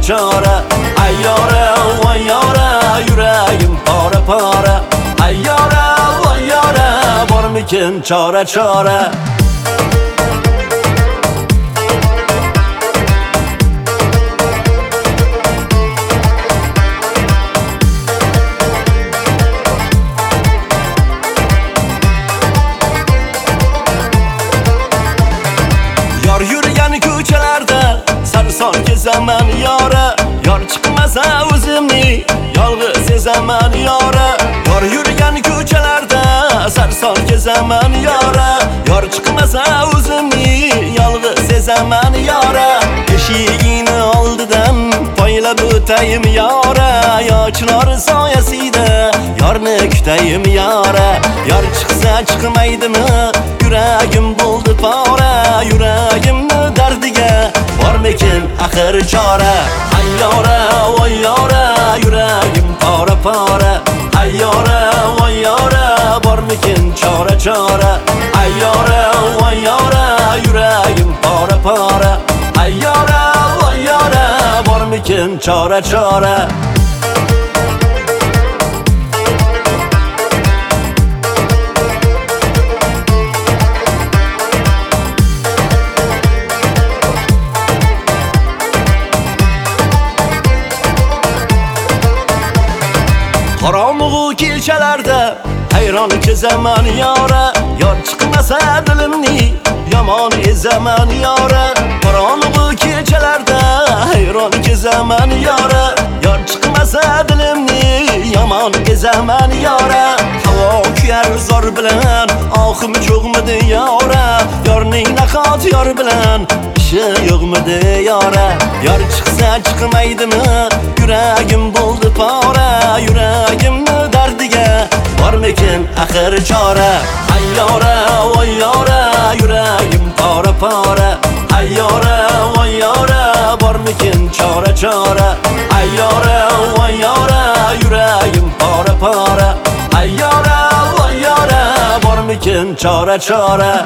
çare Ayyore vay yore yüreğim para para Ayyore vay yore varmikin çare çare Yar yürüyen köçelerde sarsan gezemen yara Yar çıkmasa özümni yalgız sezemen yara Yar yürüyen köçelerde sarsan gezemen yara Yar çıkmasa özümni yalgız sezemen yara Eşiğini aldıdan paylab öteyim yara Yaşlar sayesinde yarını küteyim yara Yar çıksa çıkmaydı mı yüreğim buldu para Yüreğimni derdiga varmikin axir çare Ayyore vay yore yüreğim para para Ayyore vay yore varmikin çare çare Ayyore vay yore yüreğim para para Ayyore vay yore varmikin çare çare Karanlığı kilçelerde hayran kezemen yara Yar çıkmasa dilimni yaman ezemen yara Karanlığı kilçelerde hayran kezemen yara Yar çıkmasa dilimni yaman ezemen yara Hava küyer zor bilen ahım çoğmadı yara Yarning nakat yar bilen işi yoğmadı yara Yar çıksa çıkmaydı mı yüreğim buldu para Yüreğimni derdiga varmikin axir çare Ayyore vay yore yüreğim para para Ayyore vay yore varmikin çare çare Ayyore vay yore yüreğim para para Ayyore vay yore varmikin çare çare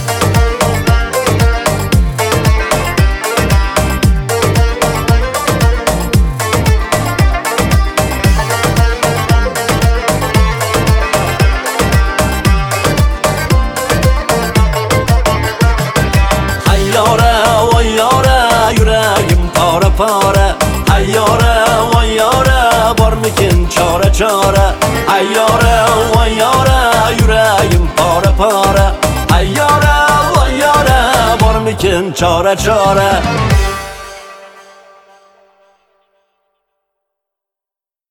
para Ayyore vay yore varmikin çare çare Ayyore vay yore yüreğim para para Ayyore vay yore varmikin çare çare